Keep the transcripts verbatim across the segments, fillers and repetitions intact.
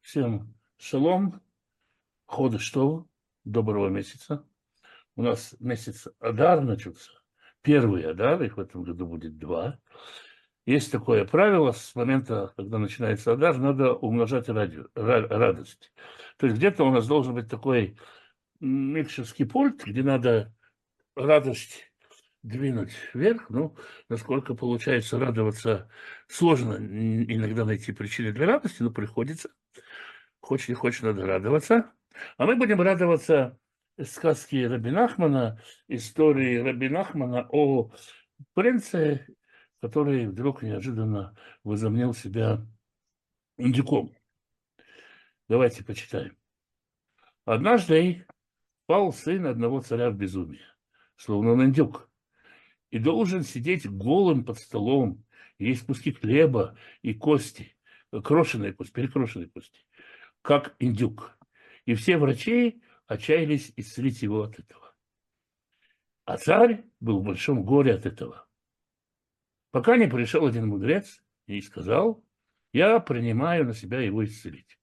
Всем шалом, ходыш тов, доброго месяца. У нас месяц Адар начался, первый Адар, их в этом году будет два. Есть такое правило, с момента, когда начинается Адар, надо умножать ради, ра- радость. То есть где-то у нас должен быть такой микшерский пульт, где надо радость двинуть вверх. Ну, насколько получается радоваться, сложно иногда найти причины для радости, но приходится. Хочешь не хочешь, надо радоваться. А мы будем радоваться сказке Раби Нахмана, истории Раби Нахмана о принце, который вдруг неожиданно возомнил себя индюком. Давайте почитаем. Однажды пал сын одного царя в безумие, словно он индюк, и должен сидеть голым под столом, есть куски хлеба и кости, крошеные кости, перекрошенные кости, как индюк. И все врачи отчаялись исцелить его от этого. А царь был в большом горе от этого. Пока не пришел один мудрец и сказал: я принимаю на себя его исцелить.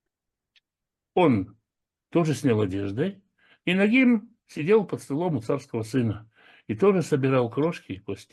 Он тоже снял одежды и нагим сидел под столом у царского сына и тоже собирал крошки и кости.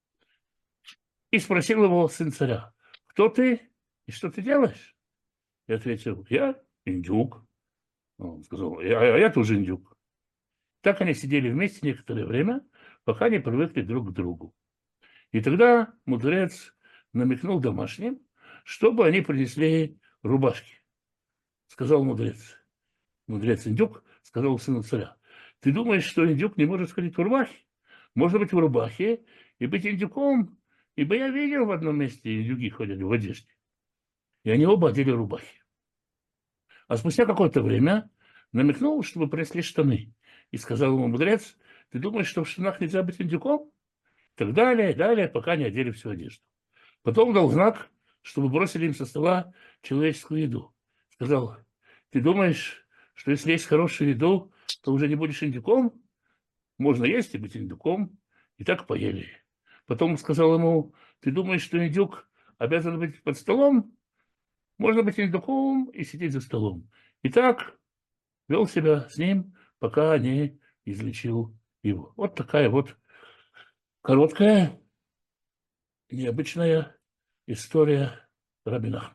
И спросил его сын царя: кто ты и что ты делаешь? И ответил: я индюк. Он сказал: я, я тоже индюк. Так они сидели вместе некоторое время, пока не привыкли друг к другу. И тогда мудрец намекнул домашним, чтобы они принесли рубашки. Сказал мудрец. Мудрец индюк сказал сыну царя: ты думаешь, что индюк не может ходить в рубахе? Можно быть в рубахе и быть индюком, ибо я видел в одном месте индюки ходят в одежде. И они оба одели рубахи. А спустя какое-то время намекнул, чтобы принесли штаны. И сказал ему мудрец: ты думаешь, что в штанах нельзя быть индюком? Так далее, далее, пока не одели всю одежду. Потом дал знак, чтобы бросили им со стола человеческую еду. Сказал: ты думаешь, что если есть хорошую еду, то уже не будешь индюком? Можно есть и быть индюком. И так поели. Потом сказал ему: ты думаешь, что индюк обязан быть под столом? Можно быть индюком и сидеть за столом. И так вел себя с ним, пока не излечил его. Вот такая вот короткая, необычная история Раби Нахмана.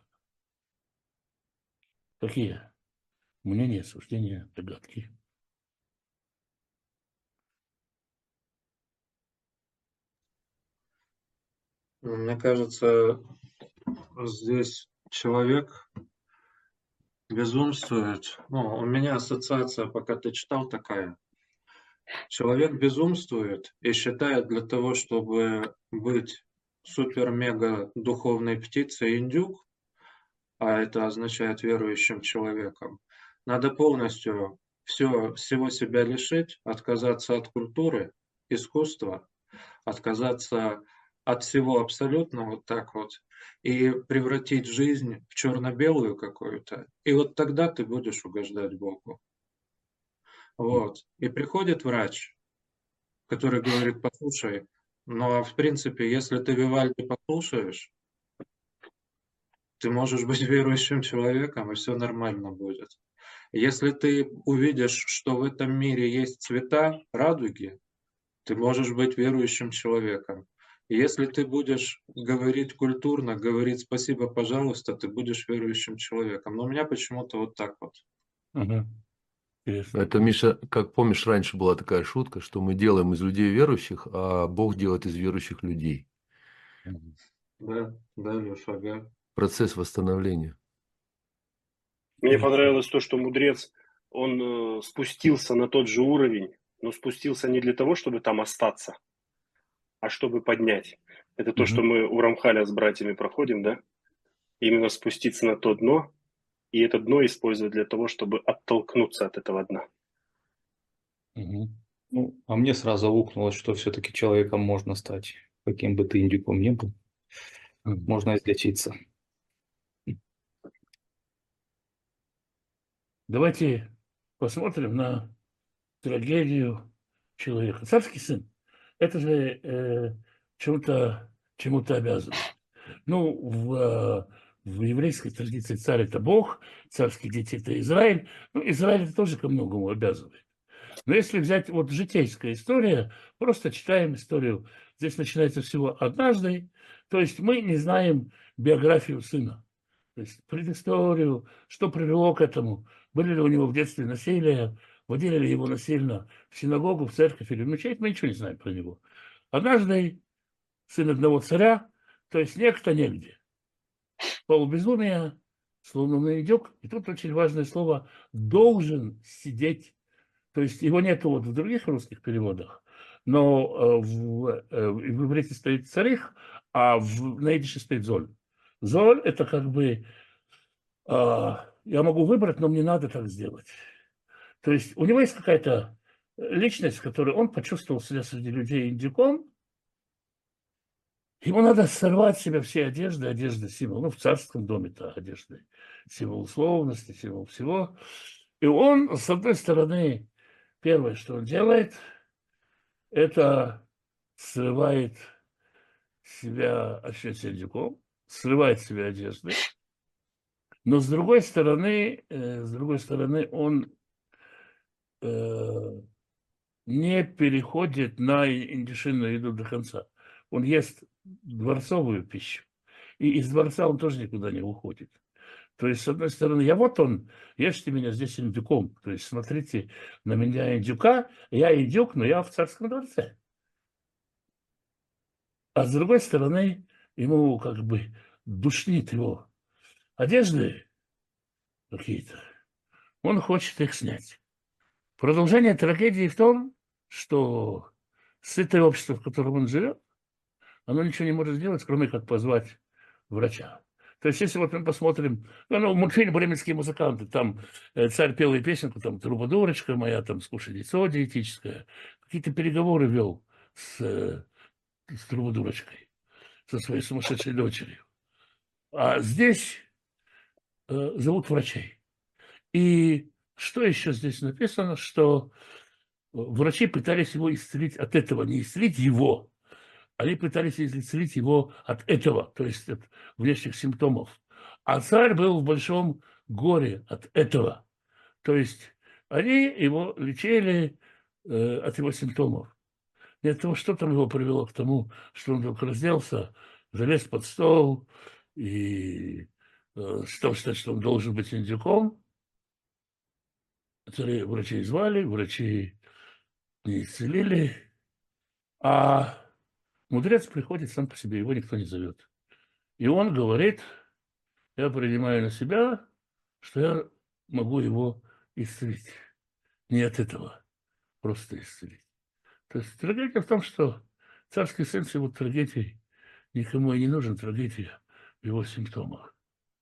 Какие мнения, суждения, догадки? Мне кажется, здесь человек безумствует. Ну, у меня ассоциация, пока ты читал, такая. Человек безумствует и считает, для того, чтобы быть супер-мега духовной птицей индюк, а это означает верующим человеком, надо полностью все, всего себя лишить, отказаться от культуры, искусства, отказаться от всего абсолютно вот так вот и превратить жизнь в черно-белую какую-то. И вот тогда ты будешь угождать Богу. Вот. И приходит врач, который говорит: послушай, но в принципе, если ты Вивальди послушаешь, ты можешь быть верующим человеком, и все нормально будет. Если ты увидишь, что в этом мире есть цвета радуги, ты можешь быть верующим человеком. И если ты будешь говорить культурно, говорить спасибо, пожалуйста, ты будешь верующим человеком. Но у меня почему-то вот так вот. Ага. Интересно. Это, Миша, как помнишь, раньше была такая шутка, что мы делаем из людей верующих, а Бог делает из верующих людей. Мгм. Да, да, Леша, ага. Процесс восстановления. Мне Хорошо. понравилось то, что мудрец, он э, спустился на тот же уровень, но спустился не для того, чтобы там остаться, а чтобы поднять. Это то, что Мгм. мы у Рамхаля с братьями проходим, да? Именно спуститься на то дно, и это дно использовать для того, чтобы оттолкнуться от этого дна. Мгм. Ну, а мне сразу аукнулось, что все-таки человеком можно стать, каким бы ты индюком ни был, Мгм. можно излечиться. Давайте посмотрим на трагедию человека. Царский сын. Это же э, чему-то чему-то обязан. Ну, в, э, в еврейской традиции царь – это Бог, царские дети – это Израиль. Ну, Израиль это тоже ко многому обязывает. Но если взять вот житейская история, просто читаем историю. Здесь начинается всего однажды. То есть мы не знаем биографию сына. То есть предысторию, что привело к этому. Были ли у него в детстве насилия, водили ли его насильно в синагогу, в церковь или в мечеть. Мы ничего не знаем про него. Однажды сын одного царя, то есть некто негде. Полубезумие, словно индюк. И тут очень важное слово «должен сидеть». То есть его нету вот в других русских переводах, но в, в иврите стоит царих, а в, на идише стоит золь. Золь – это как бы я могу выбрать, но мне надо так сделать. То есть у него есть какая-то личность, в которой он почувствовал себя среди людей индюком. Ему надо сорвать с себя все одежды, одежды символ. Ну, в царском доме-то одежды символ условности, символ всего. И он, с одной стороны, первое, что он делает, это срывает себя, ощущает себя индюком, срывает с себя одежды. Но с другой стороны, с другой стороны, он э, не переходит на индюшиную еду до конца. Он ест дворцовую пищу. И из дворца он тоже никуда не уходит. То есть, с одной стороны, я вот он, ешьте меня здесь индюком. То есть, смотрите на меня индюка, я индюк, но я в царском дворце. А с другой стороны, ему как бы душнит его одежды какие-то. Он хочет их снять. Продолжение трагедии в том, что сытое общество, в котором он живет, оно ничего не может сделать, кроме как позвать врача. То есть, если вот мы посмотрим, ну, мультфильм «Бременские музыканты», там э, царь пел и песенку, там «Трубадурочка моя», там «Скушай яйцо диетическое», какие-то переговоры вел с, э, с Трубадурочкой, со своей сумасшедшей дочерью. А здесь э, зовут врачей. И что еще здесь написано, что врачи пытались его исцелить от этого, не исцелить его, они пытались исцелить его от этого, то есть от внешних симптомов. А царь был в большом горе от этого. То есть они его лечили э, от его симптомов. И от того, что там его привело к тому, что он вдруг разделся, залез под стол и э, стал считать, что он должен быть индюком. Царей врачей звали, врачи не исцелили, а мудрец приходит сам по себе, его никто не зовет. И он говорит, я принимаю на себя, что я могу его исцелить. Не от этого, просто исцелить. То есть трагедия в том, что царский сын с его трагедией никому и не нужен, трагедия в его симптомах.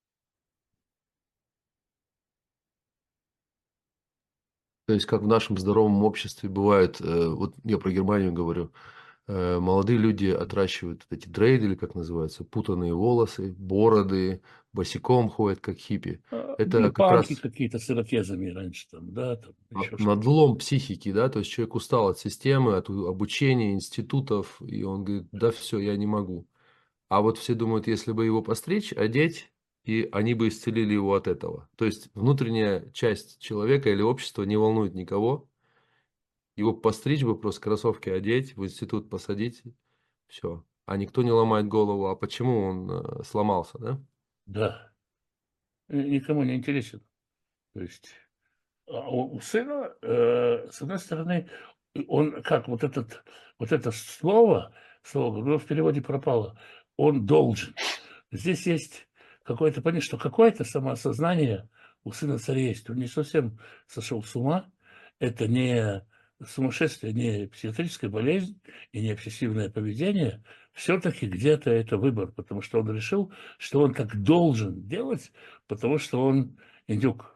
То есть, как в нашем здоровом обществе бывает, э, вот я про Германию говорю, э, молодые люди отращивают вот эти дрейды, или как называется, путанные волосы, бороды, босиком ходят, как хиппи. А, Это ну, как панки раз какие-то с ирокезами раньше там, да, там на- еще что-то. надлом психики, да, то есть человек устал от системы, от у- обучения, институтов, и он говорит, да все, я не могу. А вот все думают, если бы его постричь, одеть, и они бы исцелили его от этого. То есть внутренняя часть человека или общества не волнует никого. Его постричь бы, просто кроссовки одеть, в институт посадить, все. А никто не ломает голову, а почему он э, сломался, да? Да, и никому не интересен. То есть а у у сына, э, с одной стороны, он как вот этот, вот это слово, слово, ну, в переводе пропало, он должен. Здесь есть какое-то понятие, что какое-то самоосознание у сына царя есть. Он не совсем сошел с ума. Это не сумасшествие, не психиатрическая болезнь и не обсессивное поведение. Все-таки где-то это выбор, потому что он решил, что он так должен делать, потому что он индюк.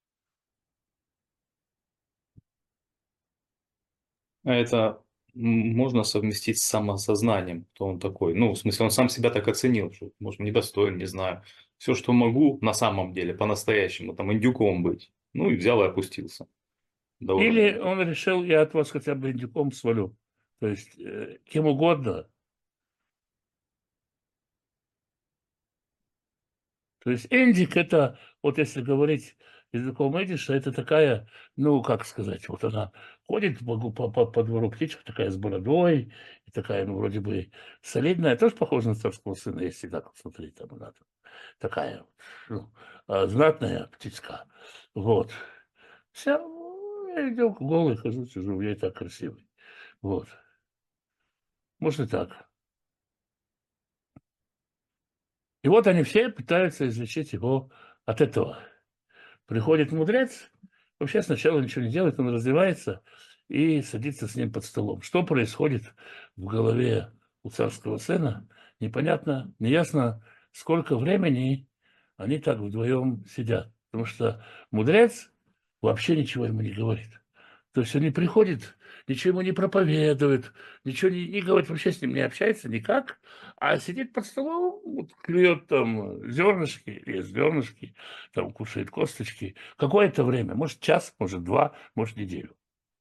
А это м, можно совместить с самосознанием, кто он такой. Ну, в смысле, он сам себя так оценил, что, может, недостоин, не знаю. Все, что могу на самом деле, по-настоящему, там, индюком быть. Ну, и взял и опустился до уровня Или индюка. он решил, я от вас хотя бы индюком свалю. То есть э, кем угодно. То есть индик это, вот если говорить языком идиша, это такая, ну, как сказать, вот она ходит по, по, по- по двору птичка, такая с бородой, и такая, ну, вроде бы солидная, тоже похожа на царского сына, если так посмотреть, там она там такая, ну, а, знатная птичка. Вот. Вся, ну, я иду голый, хожу, сижу, я и так красивый. Вот. Может и так. И вот они все пытаются излечить его от этого. Приходит мудрец, вообще сначала ничего не делает, он раздевается и садится с ним под столом. Что происходит в голове у царского сына, непонятно, неясно, сколько времени они так вдвоем сидят. Потому что мудрец вообще ничего ему не говорит. То есть он не приходит, ничего ему не проповедует, ничего не, не говорит, вообще с ним не общается никак, а сидит под столом, вот, клюет там зернышки, ест зернышки, там кушает косточки. Какое-то время, может час, может два, может неделю.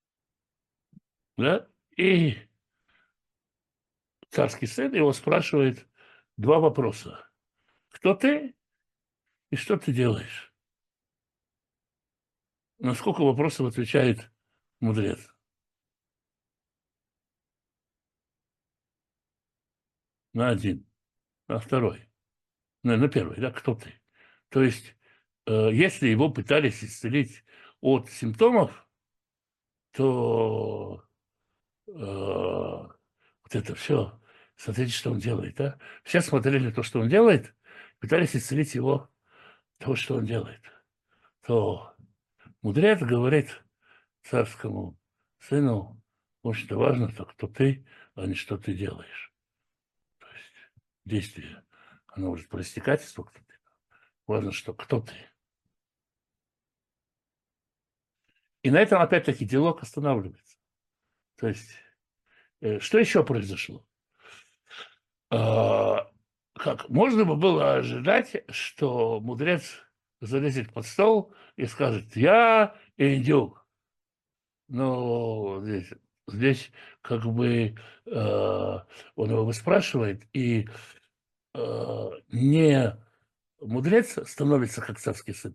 Да? И царский сын его спрашивает два вопроса. Кто ты и что ты делаешь? На сколько вопросов отвечает мудрец? На один. На второй. На, на первый, да, кто ты? То есть, э, если его пытались исцелить от симптомов, то э, вот это все, смотрите, что он делает, да? Все смотрели то, что он делает, пытались исцелить его того, что он делает. То мудрец говорит царскому сыну, очень важно, то, кто ты, а не что ты делаешь. То есть действие, оно может проистекать из того, кто ты. Важно, что кто ты. И на этом опять-таки диалог останавливается. То есть, э, что еще произошло? А, как можно бы было ожидать, что мудрец залезет под стол и скажет: я индюк. Но здесь, здесь как бы э, он его выспрашивает, и э, не мудрец становится как царский сын,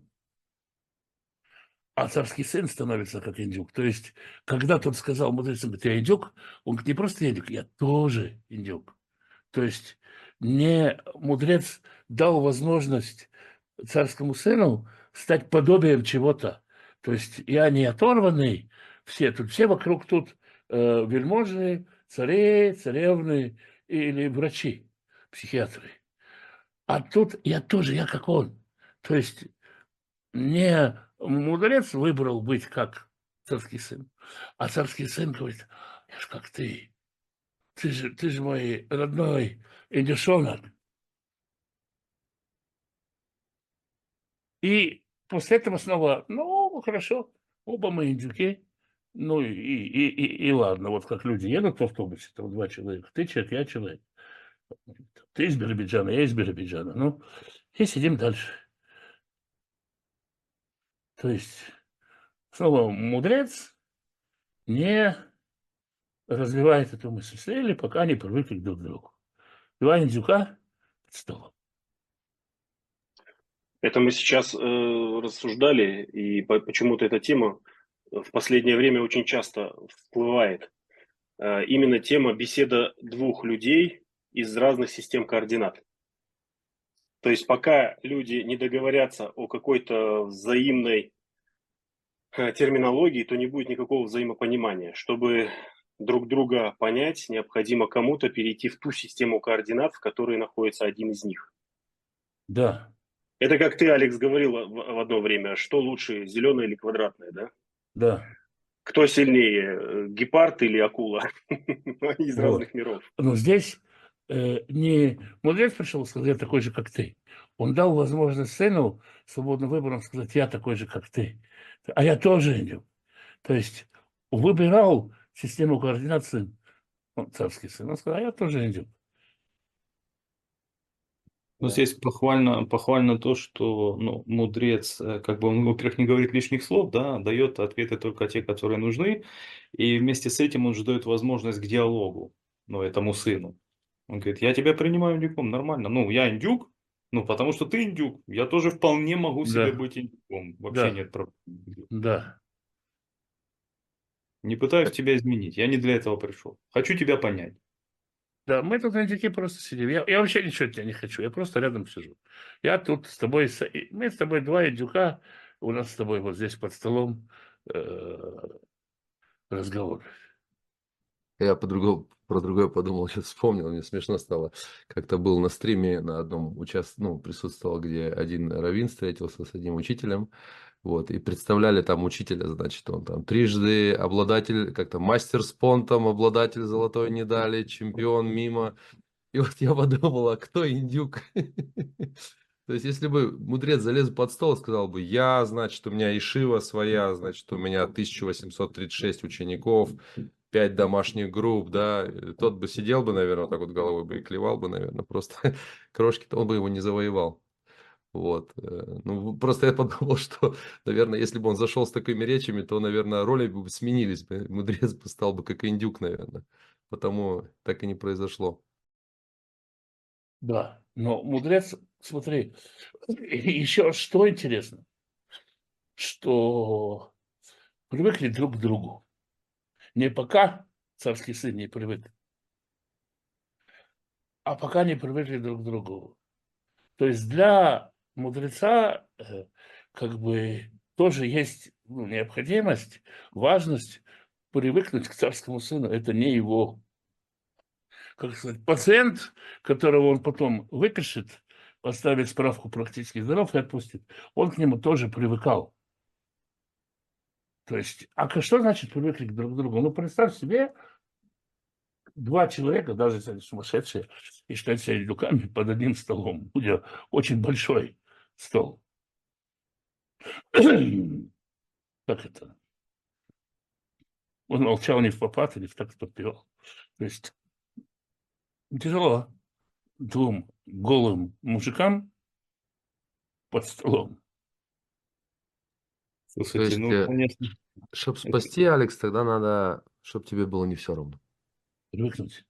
а царский сын становится как индюк. То есть, когда тот сказал мудрецу: ты индюк, он говорит: не просто индюк, я тоже индюк. То есть не мудрец дал возможность царскому сыну стать подобием чего-то. То есть я не оторванный, все тут, все вокруг тут э, вельможи, цари, царевны или врачи, психиатры. А тут я тоже, я как он. То есть не мудрец выбрал быть как царский сын, а царский сын говорит: я ж как ты, ты же, ты же мой родной индюшонок. И после этого снова, ну, хорошо, оба мы индюки. Ну и, и, и, и ладно, вот как люди едут в автобусе, там два человека, ты человек, я человек. Ты из Биробиджана, я из Биробиджана. Ну, и сидим дальше. То есть, снова мудрец не развивает эту мысль. Сидели, пока не привыкли друг к другу. Два индюка под столом. Это мы сейчас э, рассуждали, и по- почему-то эта тема в последнее время очень часто всплывает. Э, именно тема беседа двух людей из разных систем координат. То есть пока люди не договорятся о какой-то взаимной э, терминологии, то не будет никакого взаимопонимания. Чтобы друг друга понять, необходимо кому-то перейти в ту систему координат, в которой находится один из них. Да, Это как ты, Алекс, говорил в в одно время, что лучше, зеленое или квадратное, да? да. Кто сильнее, э, гепард или акула? Они из Вот. разных миров. Но здесь э, не мудрец пришел сказать: я такой же, как ты. Он дал возможность сыну свободным выбором сказать: я такой же, как ты. А я тоже индюк. То есть выбирал систему координат сын, он царский сын. Он сказал: а я тоже индюк. Но Да. здесь похвально, похвально то, что ну, мудрец, э, как бы он, во-первых, не говорит лишних слов, да, дает ответы только те, которые нужны, и вместе с этим он же дает возможность к диалогу, ну, этому сыну. Он говорит: я тебя принимаю индюком, нормально. Ну, я индюк, Ну, потому что ты индюк. Я тоже вполне могу себе Да, быть индюком. Вообще да, нет проблем. да. Не пытаюсь тебя изменить. Я не для этого пришел. Хочу тебя понять. Да, мы тут на индюке просто сидим. Я, я вообще ничего от тебя не хочу. Я просто рядом сижу. Я тут с тобой... с- и Мы с тобой два индюка. У нас с тобой вот здесь под столом э, разговор. Я по другому, про другое подумал, сейчас вспомнил, мне смешно стало. Как-то был на стриме на одном участ... ну, присутствовал, где один раввин встретился с одним учителем, вот, и представляли там учителя, значит, он там трижды обладатель, как-то мастер с понтом, обладатель золотой медали, чемпион мимо. И вот я подумал, а кто индюк? То есть, если бы мудрец залез под стол и сказал бы, я, значит, у меня ишива своя, значит, у меня тысяча восемьсот тридцать шесть учеников, пять домашних групп, да, тот бы сидел бы, наверное, вот так вот головой бы и клевал бы, наверное, просто крошки-то он бы его не завоевал. Вот. э, Ну, просто я подумал, что, наверное, если бы он зашел с такими речами, то, наверное, роли бы сменились бы. Мудрец бы стал бы как индюк, наверное. Потому так и не произошло. Да, но мудрец, смотри, еще что интересно, что привыкли друг к другу. Не пока царский сын не привык, а пока не привыкли друг к другу. То есть для мудреца э, как бы тоже есть ну, необходимость, важность привыкнуть к царскому сыну. Это не его, как сказать, пациент, которого он потом выпишет, поставит справку практически здоров и отпустит. Он к нему тоже привыкал. То есть, а к- что значит привыкли друг к другу? Ну, представь себе, два человека, даже если они сумасшедшие, и считают себя индюками под одним столом. Будет очень большой стол. Как это? Он молчал не в попад, не в так подпевал. То есть тяжело двум голым мужикам под столом. То Слушайте, есть, ну, э, конечно, чтобы это спасти, Алекс, тогда надо, чтобы тебе было не все равно. Привыкнуть.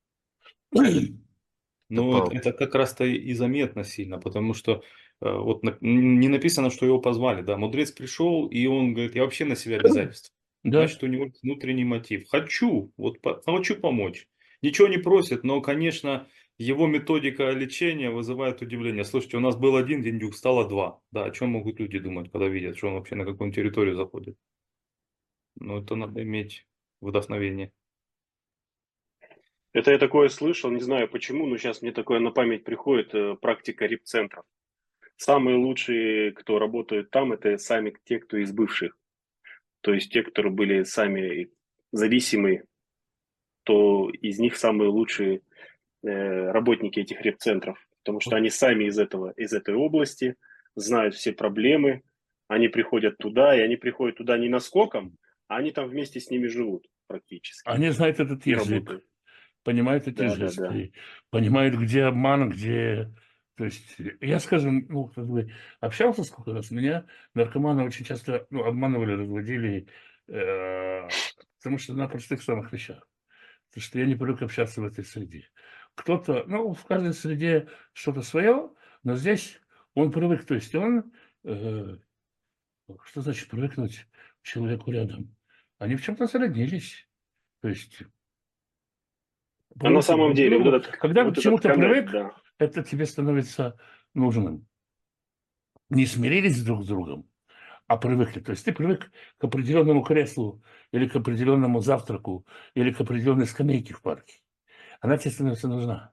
Это Ну, это, по... это как раз-то и заметно сильно, потому что э, вот на- не написано, что его позвали, да, мудрец пришел, и он говорит, я вообще на себя обязательств. Да, Значит, у него есть внутренний мотив. Хочу, вот по- хочу помочь. Ничего не просит, но, конечно, его методика лечения вызывает удивление. Слушайте, у нас был один индюк, стало два. Да, о чем могут люди думать, когда видят, что он вообще на какую-нибудь территорию заходит? Ну, это надо иметь вдохновение. Это я такое слышал, не знаю почему, но сейчас мне такое на память приходит, э, практика рип-центров. Самые лучшие, кто работают там, это сами те, кто из бывших. То есть те, которые были сами зависимы, то из них самые лучшие э, работники этих реп-центров, потому что они сами из этого, из этой области, знают все проблемы, они приходят туда, и они приходят туда не наскоком, а они там вместе с ними живут практически они знают этот и язык, работают. понимают эти Да, да, да. жесты, понимают, где обман, где... То есть я, скажем, ну, как бы общался сколько раз, меня наркоманы очень часто ну, обманывали, разводили, э, потому что на простых самых вещах. Потому что я не привык общаться в этой среде. Кто-то, ну, в каждой среде что-то свое, но здесь он привык, то есть он, э, что значит привыкнуть к человеку рядом? Они в чем-то зародились. То есть А на привыкли самом друг к деле вот другу. этот, Когда к вот этот чему-то коннект, привык, да. это тебе становится нужным. Не смирились друг с другом, а привыкли. То есть ты привык к определенному креслу или к определенному завтраку или к определенной скамейке в парке. Она тебе становится нужна.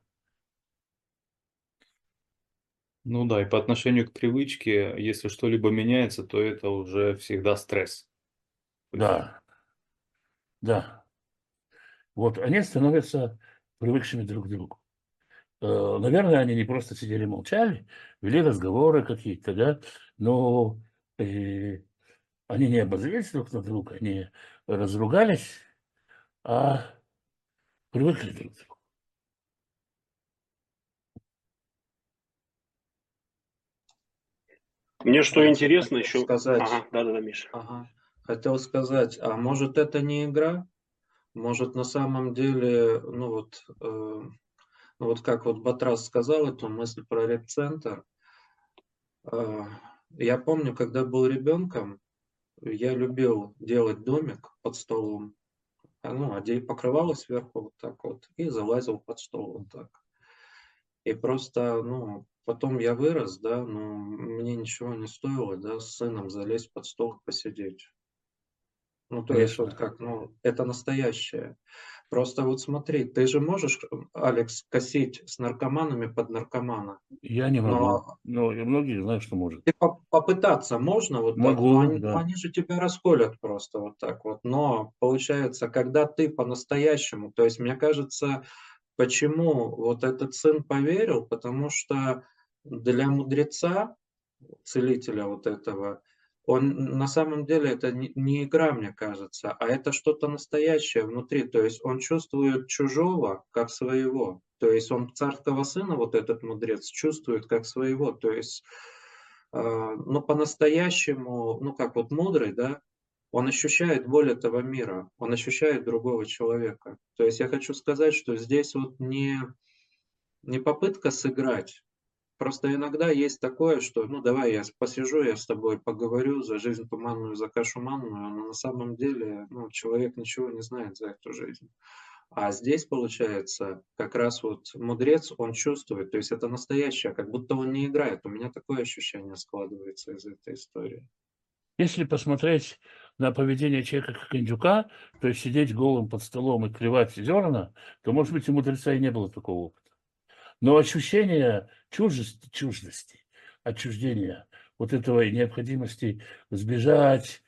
Ну да, и по отношению к привычке, если что-либо меняется, то это уже всегда стресс. То есть, Да, да. Вот они становятся привыкшими друг к другу. Э, Наверное, они не просто сидели молчали, вели разговоры какие-то, да, но э, они не обозлились друг на друга, они разругались, а привыкли друг к другу. Мне что Я интересно хотел еще... сказать, Ага, да-да-да, Миша. ага, хотел сказать, а может это не игра? Может на самом деле, ну вот, э, Ну, вот как вот Батрас сказал эту мысль про репцентр. э, Я помню, когда был ребенком, я любил делать домик под столом. А, Ну, одеть покрывало сверху вот так вот и залазил под стол вот так. И просто, ну, потом я вырос, да, но мне ничего не стоило, да, с сыном залезть под стол и посидеть. Ну, то есть вот Конечно. как, ну, это настоящее. Просто вот смотри, ты же можешь, Алекс, косить с наркоманами под наркомана, Я не могу. но Но и многие знают, что может. ты по- попытаться можно вот так, но Могу, они, ну, да. они же тебя расколят просто вот так вот. Но получается, когда ты по-настоящему, то есть мне кажется, почему вот этот сын поверил, потому что для мудреца, целителя вот этого, он на самом деле это не, не игра, мне кажется, а это что-то настоящее внутри. То есть он чувствует чужого как своего. То есть он царского сына, вот этот мудрец, чувствует как своего. То есть, э, ну, по-настоящему, ну, как вот мудрый, да, он ощущает боль этого мира, он ощущает другого человека. То есть я хочу сказать, что здесь вот не, не попытка сыграть. Просто иногда есть такое, что, ну, давай я с- посижу, я с тобой поговорю за жизнь туманную, за кашу манную, но на самом деле, ну, человек ничего не знает за эту жизнь. А здесь, получается, как раз вот мудрец, он чувствует, то есть это настоящее, как будто он не играет. У меня такое ощущение складывается из этой истории. Если посмотреть на поведение человека как индюка, то есть сидеть голым под столом и клевать зерна, то, может быть, у мудреца и не было такого опыта. Но ощущение чуждости, чуждости, отчуждения, вот этого необходимости сбежать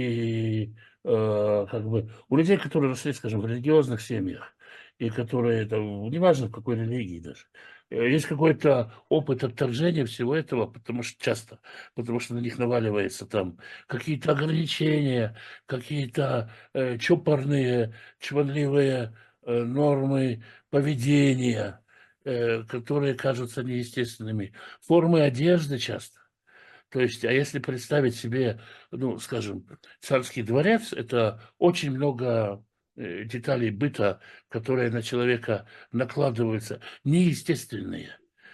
и э, как бы у людей, которые росли, скажем, в религиозных семьях и которые, там, неважно в какой религии даже, э, есть какой-то опыт отторжения всего этого, потому что часто, потому что на них наваливается там какие-то ограничения, какие-то э, чопорные, чванливые э, нормы поведения, э, которые кажутся неестественными. Формы одежды часто. То есть, а если представить себе, ну, скажем, царский дворец, это очень много э, деталей быта, которые на человека накладываются, неестественные.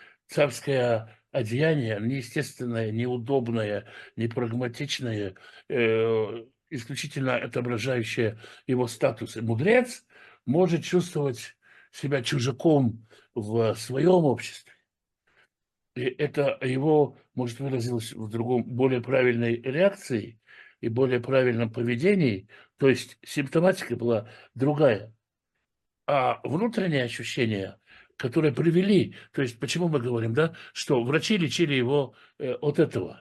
Царское одеяние неестественное, неудобное, непрагматичное, э, исключительно отображающее его статус. И мудрец может чувствовать себя чужаком в своем обществе. И это его, может, выразилось в другом, более правильной реакции и более правильном поведении. То есть симптоматика была другая. А внутренние ощущения, которые привели, то есть почему мы говорим, да, что врачи лечили его э, от этого.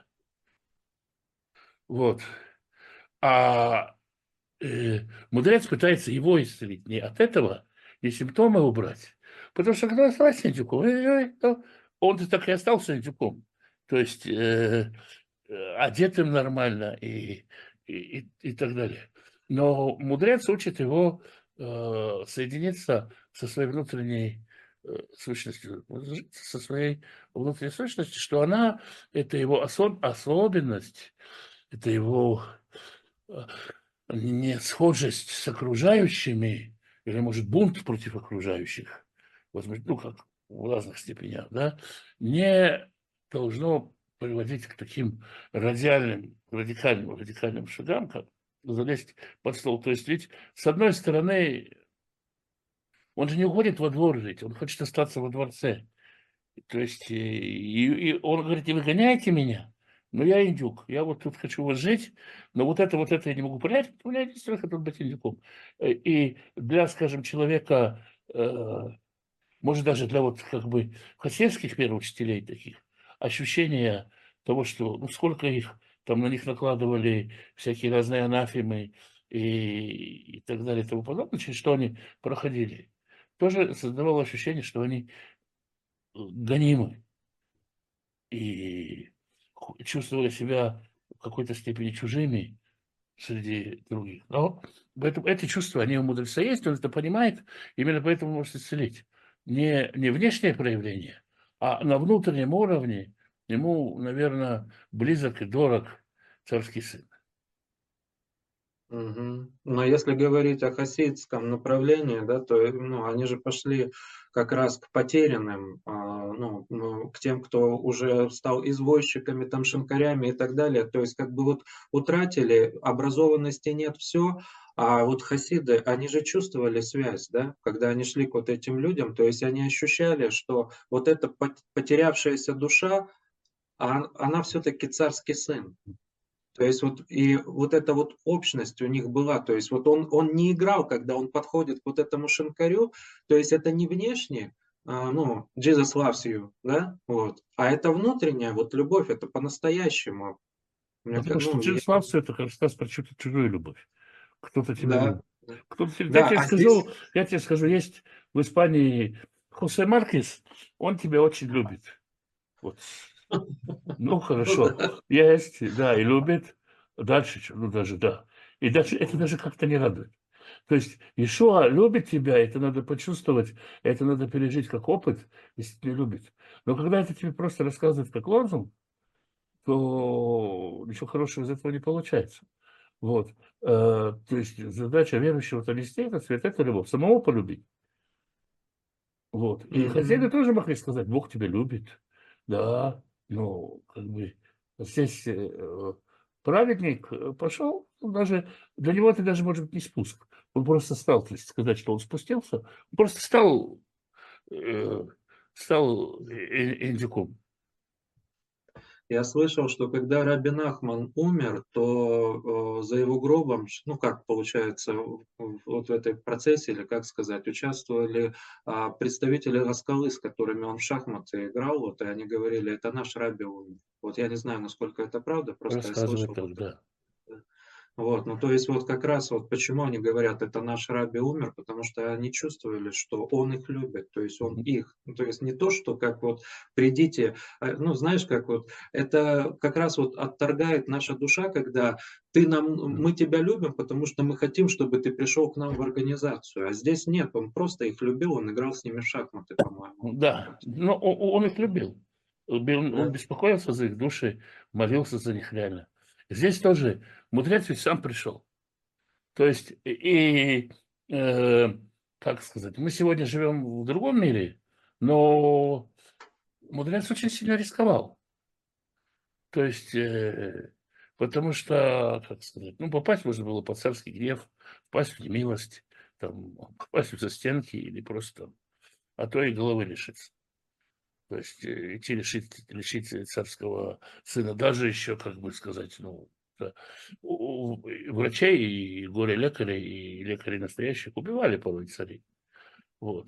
Вот. А э, мудрец пытается его исцелить не от этого, не симптомы убрать. Потому что когда остался индюком, он так и остался индюком. То есть э, э, одетым нормально и, и, и, и так далее. Но мудрец учит его э, соединиться со своей внутренней э, сущностью, со своей внутренней сущностью, что она, это его особ, особенность, это его э, не схожесть с окружающими, или, может, бунт против окружающих, возможно, ну, как в разных степенях, да, не должно приводить к таким радикальным, радикальным, радикальным шагам, как залезть под стол. То есть ведь, с одной стороны, он же не уходит во двор жить, он хочет остаться во дворце. То есть, и, и он говорит, и выгоняете меня, но я индюк, я вот тут хочу вот жить, но вот это, вот это я не могу принять, у меня единственное, хочу быть индюком. Э, И для, скажем, человека, э, может, даже для вот как бы хасидских первых учителей таких, ощущение того, что, ну, сколько их, там на них накладывали всякие разные анафемы и, и так далее и тому подобное, через что они проходили, тоже создавало ощущение, что они э, гонимы и ху- чувствовали себя в какой-то степени чужими среди других. Но поэтому эти чувства, они у мудреца есть, он это понимает, именно поэтому может исцелить. Не, не внешнее проявление, а на внутреннем уровне ему, наверное, близок и дорог царский сын. Мгм. Но если говорить о хасидском направлении, да, то э, ну, они же пошли как раз к потерянным, а, ну, ну, к тем, кто уже стал извозчиками, там, шинкарями и так далее. То есть как бы вот утратили, образованности нет, все. А вот хасиды, они же чувствовали связь, да, когда они шли к вот этим людям, то есть они ощущали, что вот эта пот- потерявшаяся душа, а- она все-таки царский сын. То есть вот и вот эта вот общность у них была, то есть вот он, он не играл, когда он подходит к вот этому шинкарю, то есть это не внешне, а, ну, Jesus loves you, да, вот, а это внутренняя вот любовь, это по-настоящему. Мне ка- Потому что ну, я- Джизуславство – это как рассказ про чью-то чужую любовь. Кто-то тебя да, любит. да, Кто-то тебе... Я да, тебе а здесь, скажу, я тебе скажу, есть в Испании Хосе Маркес, он тебя очень любит. Вот. Ну, ну хорошо. да. Есть, да, и любит. Дальше, чё? Ну, даже, да. И дальше это даже как-то не радует. То есть Ишуа любит тебя, это надо почувствовать, это надо пережить как опыт, если тебя любит. Но когда это тебе просто рассказывают как лозунг, то ничего хорошего из этого не получается. Вот. Э, То есть задача верующего Тонистей – это святая любовь, самого полюбить. Вот. И хозяины Мгм. тоже могли сказать, Бог тебя любит. Да, ну, как бы здесь э, праведник э, пошел, он даже, для него это даже может быть не спуск. Он просто стал, то есть сказать, что он спустился, он просто стал, э, стал э, э, индюком. Я слышал, что когда Рабин Ахман умер, то э, за его гробом, ш- ну как получается, в- в- вот в этой процессе, или как сказать, участвовали а, представители Раскалы, с которыми он в шахматы играл, вот, и они говорили, это наш Раби умер. Вот я не знаю, насколько это правда, просто я Рассказывает слышал. так, да. Вот, ну то есть вот как раз вот почему они говорят, это наш Раби умер, потому что они чувствовали, что он их любит, то есть он Мгм. их, ну, то есть не то, что как вот придите, а, ну знаешь, как вот, это как раз вот отторгает наша душа, когда ты нам, мы тебя любим, потому что мы хотим, чтобы ты пришел к нам в организацию, а здесь нет, он просто их любил, он играл с ними в шахматы, по-моему. Да, Вот. но о- он их любил. Он он Да. беспокоился за их души, молился за них реально. Здесь тоже мудрец ведь сам пришел. То есть, и, э, как сказать, мы сегодня живем в другом мире, но мудрец очень сильно рисковал. То есть, э, потому что, как сказать, ну, попасть можно было под царский гнев, попасть в немилость, там, попасть в застенки или просто, а то и головы лишиться. То есть э, идти лишить, лишить царского сына, даже еще, как бы сказать, ну, да, у- у- и врачей, и горе-лекарей, и лекарей настоящих убивали порой царей. Вот.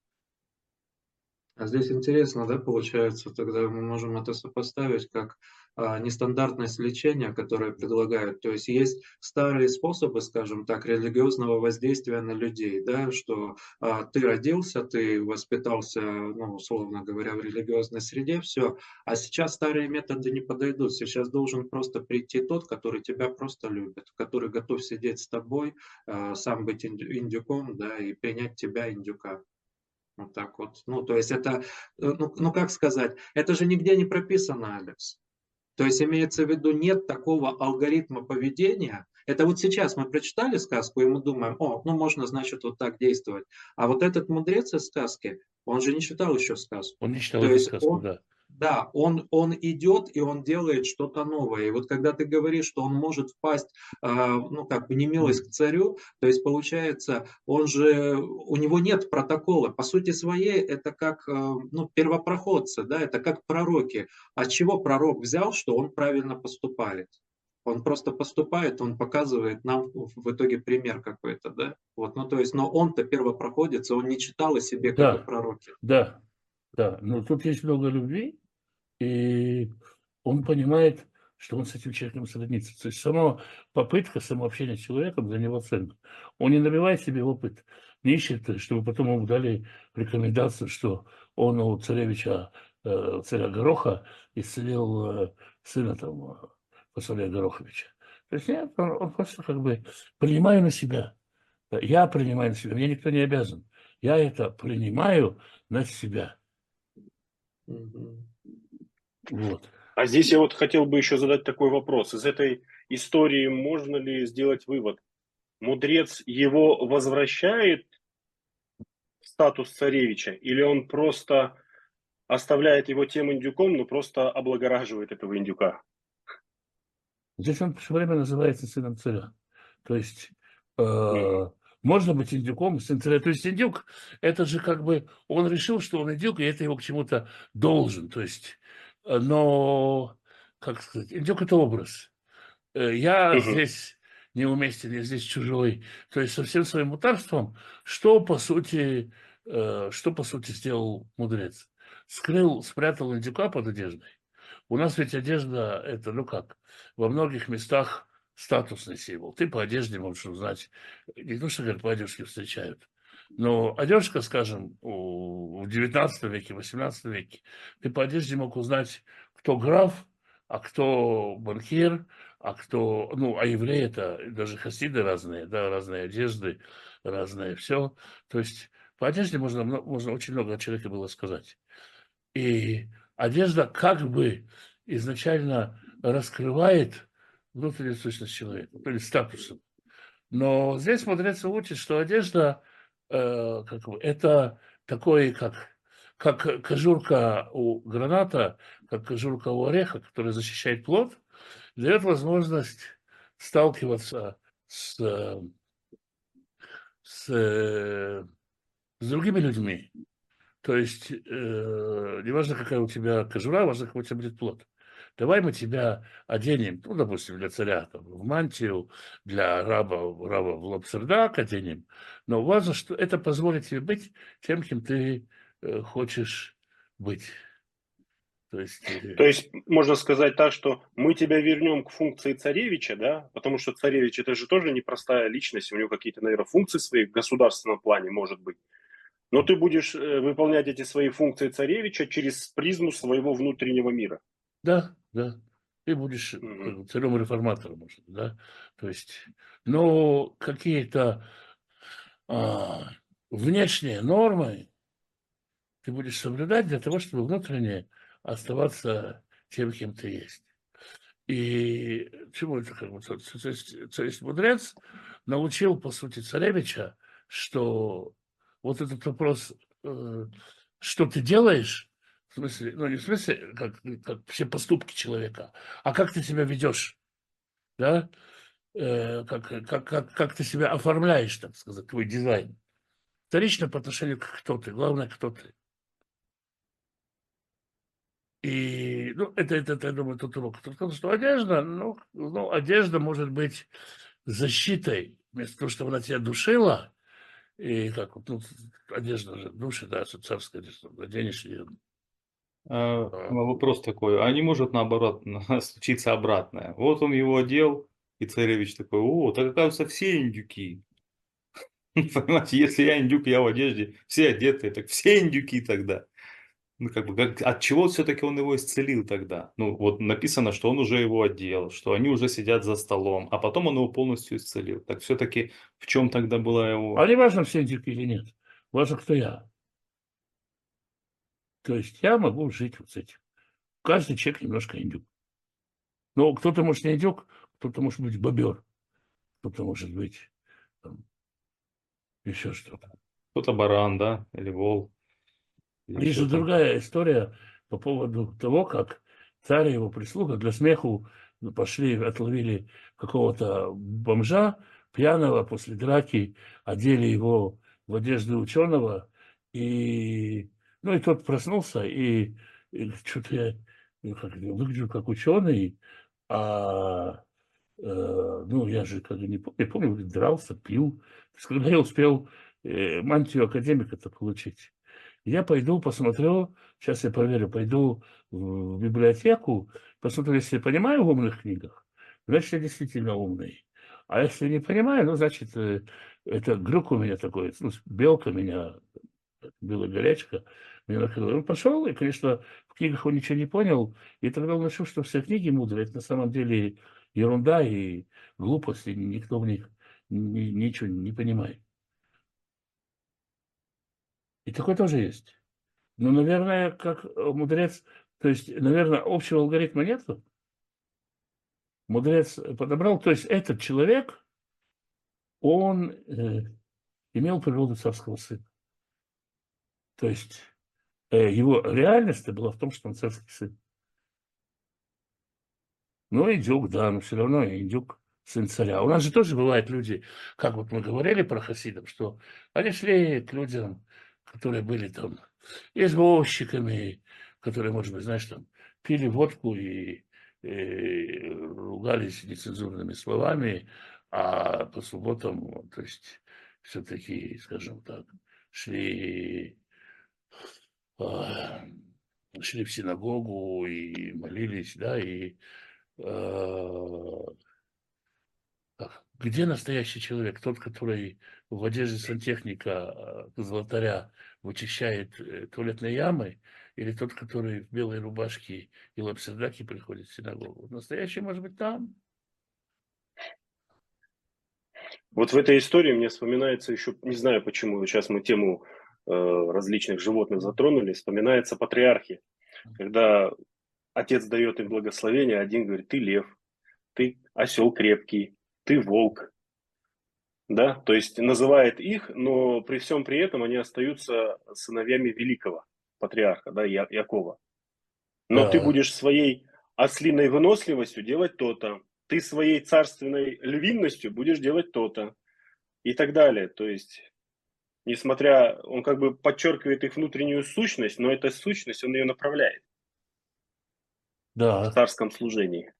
А здесь интересно, да, получается, тогда мы можем это сопоставить как а, нестандартность лечения, которое предлагают. То есть есть старые способы, скажем так, религиозного воздействия на людей, да, что а, ты родился, ты воспитался, ну, условно говоря, в религиозной среде, все. А сейчас старые методы не подойдут. Сейчас должен просто прийти тот, который тебя просто любит, который готов сидеть с тобой, а, сам быть инди- индюком, да, и принять тебя индюка. Вот так вот. Ну, то есть это, э, ну, ну как сказать, это же нигде не прописано, Алекс. То есть имеется в виду, нет такого алгоритма поведения. Это вот сейчас мы прочитали сказку, и мы думаем, о, ну можно, значит, вот так действовать. А вот этот мудрец из сказки, он же не читал еще сказку. Он не читал То эту есть сказку, он, да. да, он, он идет и он делает что-то новое. И вот когда ты говоришь, что он может впасть, а, ну как бы немилость к царю, то есть получается, он же, у него нет протокола. По сути своей это как, э, ну, первопроходцы, да, это как пророки. А чего пророк взял, что он правильно поступает? Он просто поступает, он показывает нам в итоге пример какой-то, да? Вот, ну то есть, но он-то первопроходец, он не читал о себе, как о Да, пророке. да, да. Но тут есть много любви, и он понимает, что он с этим человеком сроднится. То есть сама попытка самообщения с человеком для него ценна. Он не набивает себе опыт, не ищет, чтобы потом ему дали рекомендацию, что он у царевича, э, царя Гороха исцелил э, сына там, э, Фасоля Гороховича. То есть нет, он, он просто как бы принимаю на себя. Я принимаю на себя, мне никто не обязан. Я это принимаю на себя. Мгм. Вот. А здесь я вот хотел бы еще задать такой вопрос. Из этой истории можно ли сделать вывод? Мудрец его возвращает в статус царевича, или он просто оставляет его тем индюком, но просто облагораживает этого индюка? Здесь он все время называется сыном царя. То есть Мгм. э, можно быть индюком, сын царя. То есть индюк, это же как бы, он решил, что он индюк, и это его к чему-то должен. То есть, э, но, как сказать, индюк – это образ. Э, Я Мгм. здесь неуместен, я здесь чужой. То есть со всем своим мутарством, что по сути, э, что по сути сделал мудрец? Скрыл, спрятал индюка под одеждой. У нас ведь одежда – это, ну как, во многих местах статусный символ. Ты по одежде можешь узнать, не то, что говорят, по одежке встречают, но одежка, скажем, у- в девятнадцатом веке, восемнадцатом веке, ты по одежде мог узнать, кто граф, а кто банкир, а кто, ну, а евреи это даже хасиды разные, да, разные одежды, разное все. То есть по одежде можно, мно- можно очень много о человеке было сказать. И одежда как бы изначально раскрывает внутреннюю сущность человека, то есть статусом. Но здесь мудрец учит, что одежда э, как бы, это такой, как, как кожурка у граната, как кожурка у ореха, который защищает плод, дает возможность сталкиваться с, э, с, э, с другими людьми. То есть, э, неважно, какая у тебя кожура, важно, какой у тебя будет плод. Давай мы тебя оденем, ну, допустим, для царя там, в мантию, для раба, раба в лапсердак оденем. Но важно, что это позволит тебе быть тем, кем ты э, хочешь быть. То есть, То э, есть можно сказать так, что мы тебя вернем к функции царевича, да, потому что царевич это же тоже непростая личность, у него какие-то, наверное, функции свои в государственном плане, может быть. Но ты будешь э, выполнять эти свои функции царевича через призму своего внутреннего мира. да, да, ты будешь э, как Мгм. бы царем-реформатором, может, да. То есть, но какие-то а, внешние нормы, ты будешь соблюдать для того, чтобы внутренне оставаться тем, кем ты есть. И чему это как бы? То то есть, то есть мудрец научил, по сути, царевича, что вот этот вопрос, э, что ты делаешь, в смысле, ну не в смысле, как, как все поступки человека, а как ты себя ведешь, да, Э, как, как, как, как ты себя оформляешь, так сказать, твой дизайн. Вторично по отношению к кто ты, главное, кто ты. И, ну, это, это, это, я думаю, тот урок. Потому что одежда, ну, ну, одежда может быть защитой, вместо того, чтобы она тебя душила, и как вот, ну, одежда же душит, да, что царская одежда, наденешь ее. А, А, вопрос такой, а не может наоборот случиться обратное? Вот он его одел, и царевич такой: о, так оказывается все индюки. Понимаете, если я индюк, я в одежде, все одеты, так все индюки тогда. Ну, как бы, как, от чего все-таки он его исцелил тогда? Ну, вот написано, что он уже его одел, что они уже сидят за столом, а потом он его полностью исцелил. Так все-таки в чем тогда была а его... не важно, все индюки или нет, важно, кто я. То есть я могу жить вот с этим. Каждый человек немножко индюк. Но кто-то может не индюк, кто-то может быть бобер, кто-то может быть там, еще что-то. Кто-то баран, да, или волк, или Есть еще же там. другая история по поводу того, как царь и его прислуга для смеху пошли, отловили какого-то бомжа пьяного после драки, одели его в одежды ученого, и, ну, и тот проснулся, и, и что-то я ну, как, выгляжу как ученый, а э, ну, я же как бы не помню, я помню, дрался, пил. То есть, когда я успел э, мантию академика-то получить, я пойду посмотрю, сейчас я проверю, пойду в библиотеку, посмотрю, если я понимаю в умных книгах, значит, я действительно умный. А если не понимаю, ну, значит, э, это глюк у меня такой, ну, белка меня, белая горячка, меня накрыла. Он пошел, и, конечно, в книгах он ничего не понял, и тогда он решил, что все книги мудрые, это на самом деле ерунда и глупость, и никто в них ни- ничего не понимает. И такое тоже есть. Ну, наверное, как э, мудрец То есть, наверное, общего алгоритма нету. Мудрец подобрал. То есть этот человек, он э, имел природу царского сына. То есть э, его реальность была в том, что он царский сын. Ну, индюк, да, но все равно индюк сын царя. У нас же тоже бывают люди, как вот мы говорили про хасидов, что они шли к людям, которые были там извозчиками, которые, может быть, знаешь, там пили водку и, и ругались нецензурными словами, а по субботам, то есть, все-таки, скажем так, шли, а, шли в синагогу и молились, да, и а, так, где настоящий человек? Тот, который в одежде сантехника э, золотаря вычищает э, туалетные ямы, или тот, который в белой рубашке и лапсердаке приходит в синагогу? Настоящий может быть там. Вот в этой истории мне вспоминается еще, не знаю почему, сейчас мы тему э, различных животных затронули, вспоминается патриархи, когда отец дает им благословение, один говорит: ты лев, ты осел крепкий, ты волк, да, то есть называет их, но при всем при этом они остаются сыновьями великого патриарха, да, Я- Якова. Но ты Да, будешь своей ослиной выносливостью делать то-то, ты своей царственной львиностью будешь делать то-то и так далее. То есть, несмотря, он как бы подчеркивает их внутреннюю сущность, но эта сущность, он ее направляет в да. царском служении.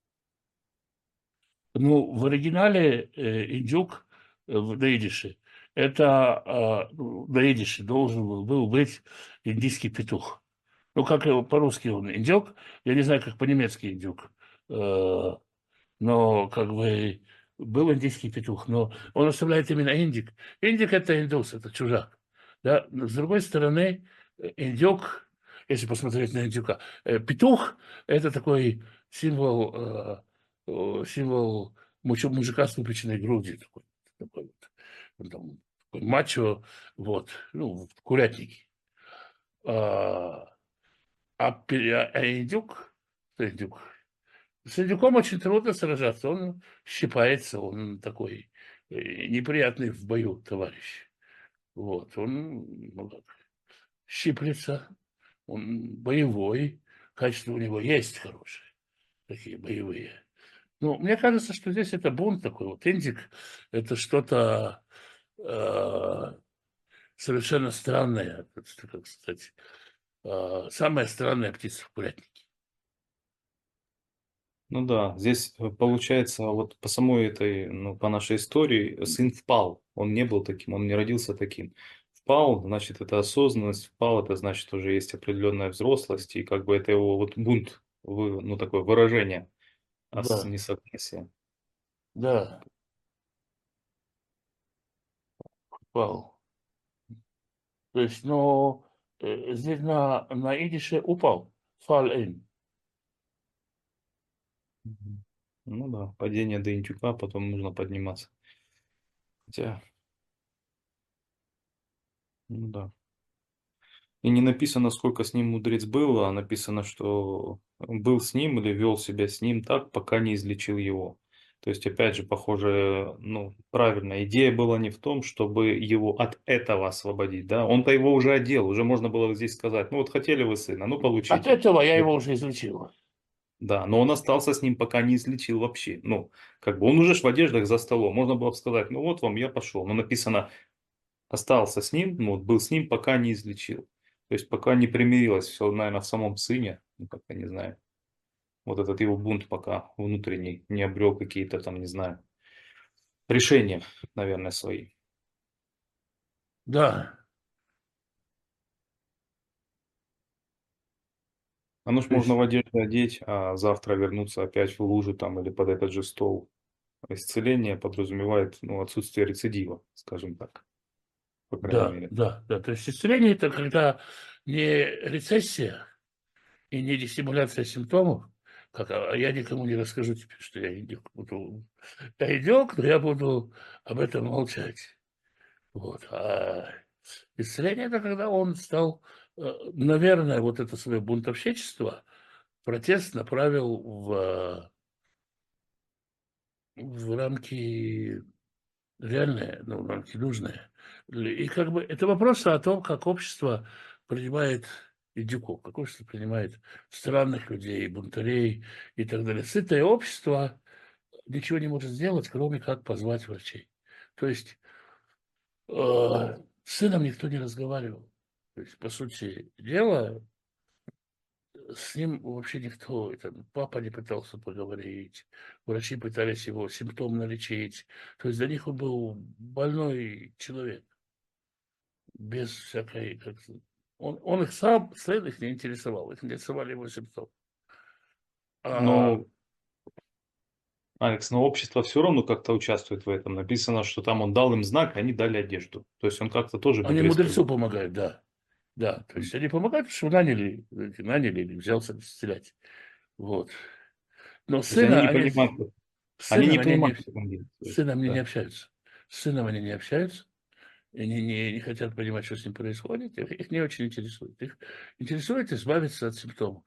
Ну, в оригинале э, индюк э, в наидише, это э, ну, на идише должен был, был быть индийский петух. Ну, как его по-русски он индюк, я не знаю, как по-немецки индюк. Э, но как бы был индийский петух, но он оставляет именно индик. Индик – это индус, это чужак. Да? Но с другой стороны, э, индюк, если посмотреть на индюка, э, петух – это такой символ, э, э, символ мужа, мужика с выпеченной грудью, такой, такой вот, он там, такой мачо, вот, ну, в курятнике. А, а, пе- а индюк, что индюк, с индюком очень трудно сражаться, он щипается, он такой э, неприятный в бою товарищ. Вот, он ну, как, щиплется, он боевой, качества у него есть хорошие, такие боевые. Ну, мне кажется, что здесь это бунт такой. Вот индик – это что-то э, совершенно странное, как сказать, э, самая странная птица в курятнике. Ну да, здесь э, получается, вот по самой этой, ну, по нашей истории, сын впал. Он не был таким, он не родился таким. Впал, значит, это осознанность, впал, это значит, уже есть определенная взрослость, и как бы это его вот бунт, вы- ну, такое выражение ос- Да, несогласия. да, вау. То есть, ну, э, здесь на, на идише упал, fall in. Мгм. Ну да, падение до Индюка, потом нужно подниматься. Хотя, ну да. И не написано, сколько с ним мудрец был, а написано, что он был с ним или вел себя с ним так, пока не излечил его. То есть, опять же, похоже, ну, правильно, идея была не в том, чтобы его от этого освободить, да, он-то его уже одел, уже можно было здесь сказать, ну вот хотели вы сына, ну От получите. этого я его уже излечил. Да, но он остался с ним, пока не излечил вообще. Ну, как бы он уже ж в одеждах за столом, можно было бы сказать, ну вот вам, я пошел. Но написано, остался с ним, ну, вот был с ним, пока не излечил. То есть пока не примирилось все, наверное, в самом сыне, ну, как-то не знаю. Вот этот его бунт пока внутренний не обрел какие-то там, не знаю, решения, наверное, свои. Да. А ну ж То можно есть, в одежду одеть, а завтра вернуться опять в лужу там или под этот же стол. Исцеление подразумевает, ну, отсутствие рецидива, скажем так, по крайней да, мере. да, да. То есть исцеление – это когда не рецессия и не диссимуляция симптомов, как, а я никому не расскажу теперь, что я индюк буду. Я индюк, но я буду об этом молчать. Вот. А исцеление – это когда он стал э, наверное, вот это свое бунтовщичество протест направил в, в рамки реальные, ну, в рамки нужные. И как бы это вопрос о том, как общество принимает индюков, как общество принимает странных людей, бунтарей и так далее. Сытое общество ничего не может сделать, кроме как позвать врачей. То есть э, с сыном никто не разговаривал. То есть, по сути дела, с ним вообще никто, это, папа не пытался поговорить, врачи пытались его симптомно лечить. То есть для них он был больной человек, без всякой... Как, он, он их сам, сын их не интересовал, их интересовали его симптомы. А, Но, Алекс, но общество все равно как-то участвует в этом. Написано, что там он дал им знак, они дали одежду. То есть он как-то тоже они мудрец мудрецу приводит. помогают, да. Да, то есть они помогают, потому что наняли, наняли или взялся стрелять. Вот. Но То есть они сына не они, понимают, с они не сыном они не, понимают, как он делает. То с есть, сыном они не да. общаются. С сыном они не общаются. Они не, не хотят понимать, что с ним происходит. Их, их не очень интересует. Их интересует избавиться от симптомов.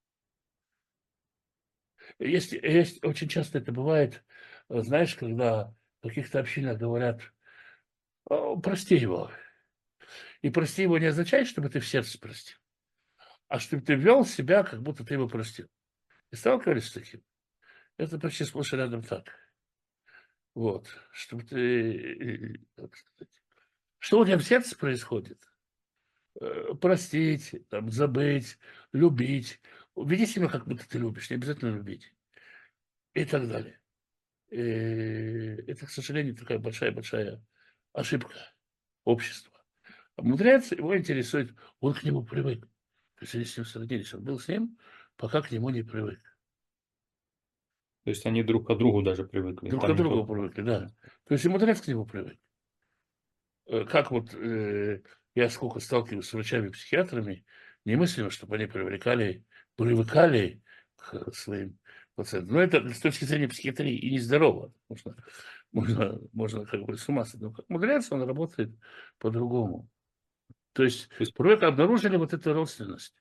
Есть, есть, очень часто это бывает, э, знаешь, когда в каких-то общинах говорят, «О, прости его». И прости его не означает, чтобы ты в сердце простил, а чтобы ты вел себя, как будто ты его простил. И сталкивались с таким? Это почти сплошь и рядом так. Вот. Чтобы ты... э, как сказать, что у тебя в сердце происходит? Э, Простить, там, забыть, любить. Веди себя, как будто ты любишь, не обязательно любить. И так далее. И это, к сожалению, такая большая-большая ошибка общества. А мудрец, его интересует, он к нему привык. То есть они с ним сроднились, он был с ним, пока к нему не привык. То есть они друг к другу даже привыкли. Друг к Там не другу только... привыкли, да. То есть и мудрец к нему привык. Э, Как вот э, я сколько сталкиваюсь с врачами-психиатрами, немыслимо, чтобы они привлекали, привыкали к своим пациентам. Но это с точки зрения психиатрии и нездорово. Можно, можно, можно как бы с ума сойти. Но как мудрец, он работает по-другому. То есть То есть привык, обнаружили вот эту родственность.